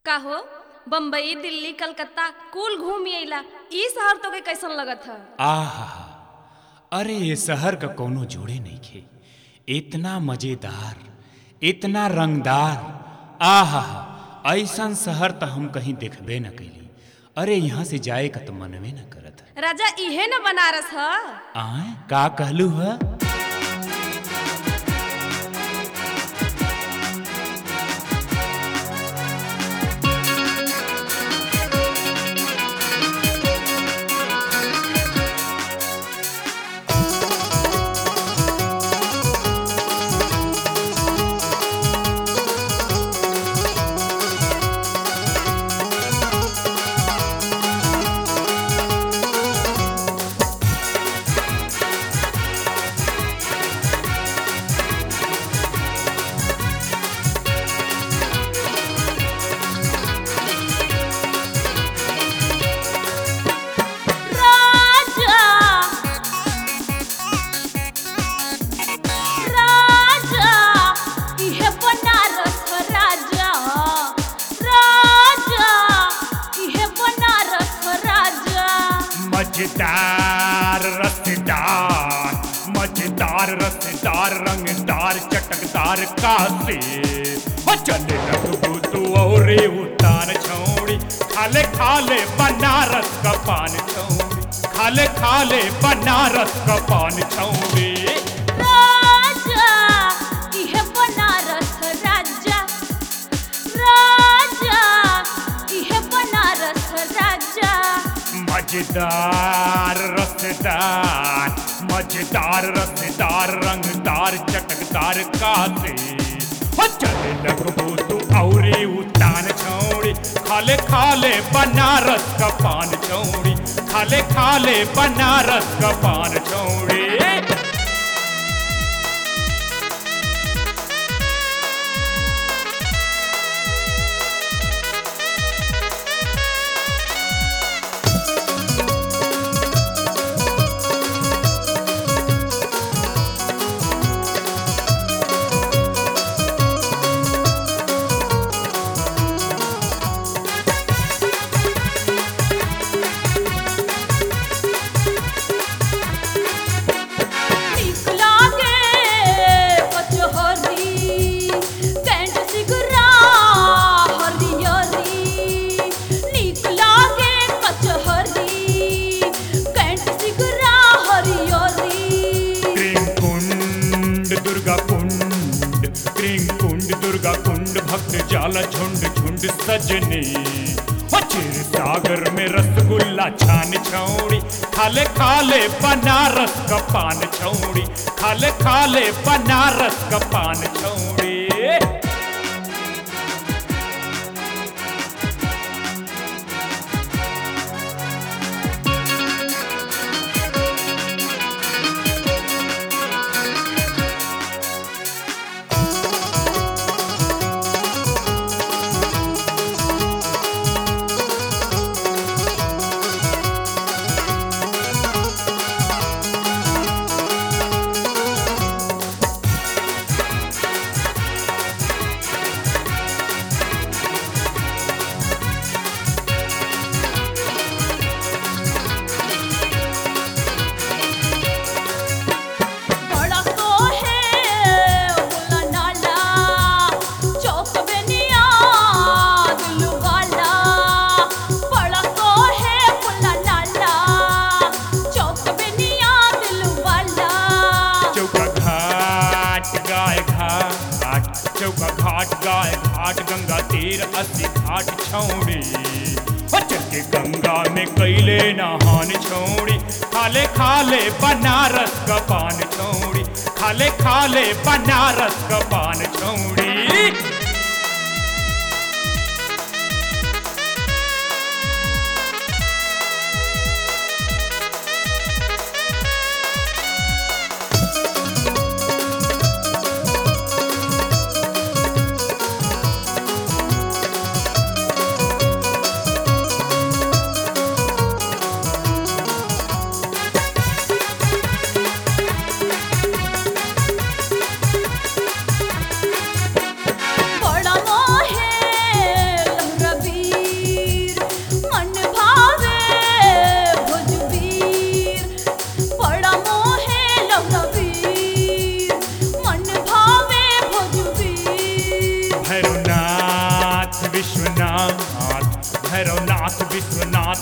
का हो बम्बई दिल्ली कलकत्ता कुल घूम अइला ई शहर तो के कैसन लगत है? आहा, अरे ये शहर का कोनो जोड़े नहीं खे। इतना मजेदार, इतना रंगदार, आहा, ऐसन शहर तो हम कहीं देखबे न कैली। अरे यहाँ से जाए का तो मनवे न करत है। राजा इहे न बनारस है? आए का कहलू है? मजेदार रसदार, मजेदार रसदार, रंगदार चटकदार कासे चले लगू तू और उतार छौड़ी। खाले खाले बनारस का पान छौड़ी, खाले खाले बनारस का पान छौड़ी। राजा इहे बनारस राजा, राजा इहे बनारस राजा। मजेदार रसदार, मजेदार रसदार, रंगदार चटकदार कासे चले लगू तू औरी उतान छौड़ी। खाले खाले बनारस का पान छौड़ी, खाले खाले बनारस का पान छौड़ी। दुर्गा कुंड भक्त जाला झुंड झुंड सजनी चिर सागर में रसगुल्ला छान छौड़ी। खाले खाले बनारस का पान छौड़ी, खाले खाले बनारस का पान छौड़ी। चौका घाट गाय घाट गंगा तीर अस्सी घाट छौड़ी चल के गंगा में कैले नहान छौड़ी। खाले खाले बनारस का पान छौड़ी, खाले खाले बनारस का पान छौड़ी।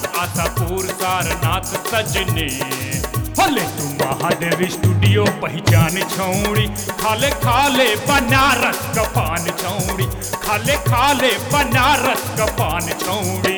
काशीनाथ आशापुर सारनाथ सजनी होले तू महादेव स्टूडियो पहचान छौड़ी खाले खाले बनारस का पान छौड़ी खाले खाले बनारस का पान छौड़ी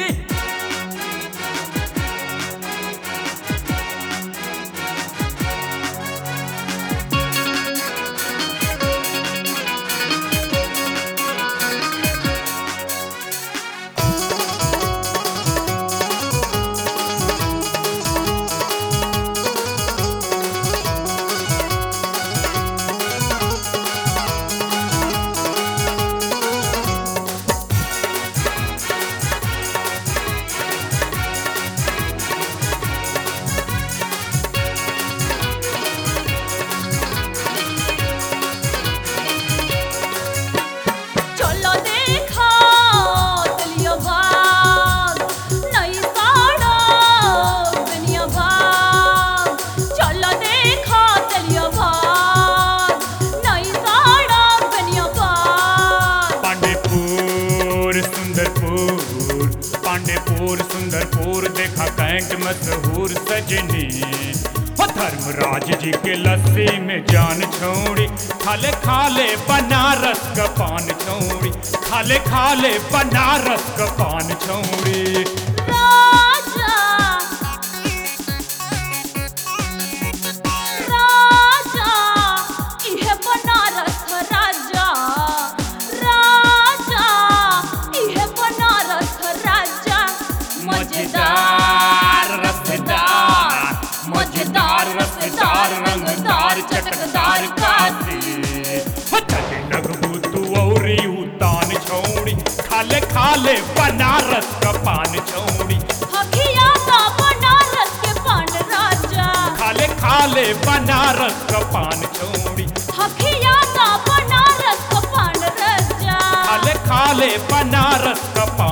पांडेपुर सुंदरपुर देखा कैंट मशहूर सजनी हो धर्मराज जी के लस्सी में जान छोड़ी खाले खाले बनारस का पान छोड़ी खाले खाले बनारस का पान छोड़ी मजेदार रसदार रंगदार चटकदार काशी चटे लगबू तू औरी उतान छौड़ी खाले खाले बनारस का पान छौड़ी हकिया का बनारस के पान राजा खाले खाले बनारस का पान छौड़ी हकिया का बनारस का पान राजा खाले खाले बनारस का